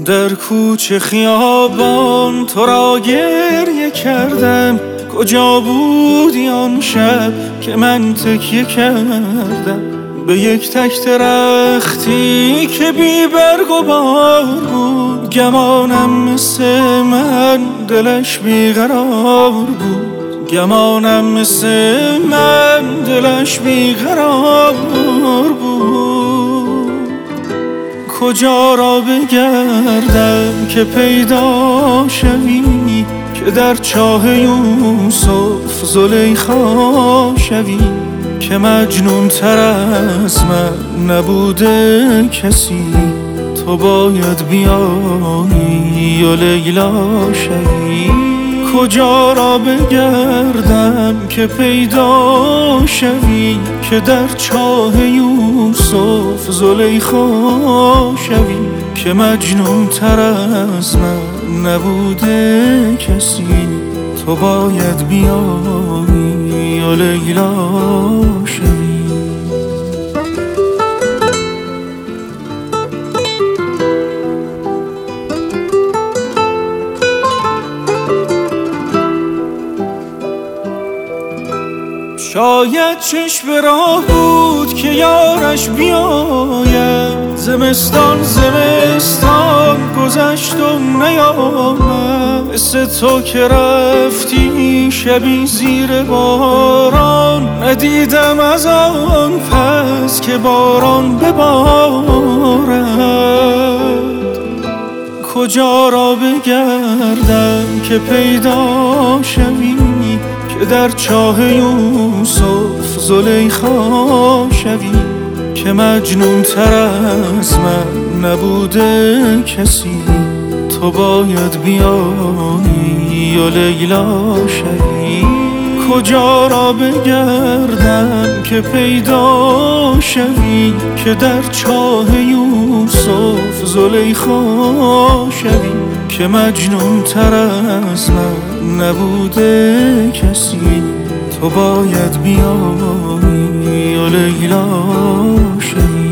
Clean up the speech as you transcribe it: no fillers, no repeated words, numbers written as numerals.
در کوچه خیابان تو را گریه کردم، کجا بودی آن شب که من تکیه کردم به یک تک درختی که بی برگ و بار بود. گمانم مثل من دلش بیقرار بود، گمانم مثل من دلش بیقرار بود. کجا را بگردم که پیدا شوی، که در چاه یوسف زلیخا شوی، که مجنون تر از من نبوده کسی، تو باید بیایی و لیلا شوی. کجا را بگردم که پیدا شوی، که در چاه یوسف زلیخا شوی، که مجنون تر از من نبوده کسی، تو باید بیایی و لیلا شوی. شاید چشم راه بود که یارش بیاید، زمستان زمستان گذشت و نیامد، مثل تو که رفتی شبی زیر باران، ندیدم از آن پس که باران ببارد. کجا را بگردم که پیدا شوی، که در چاه یوسف زلیخا شوی، که مجنون تر از من نبوده کسی، تو باید بیایی و لیلا شوی. کجا را بگردم که پیدا شوی، که در چاه یوسف زلیخا شوی، که مجنون تر از من نبوده کسی، تو باید بیایی و لیلا شوی.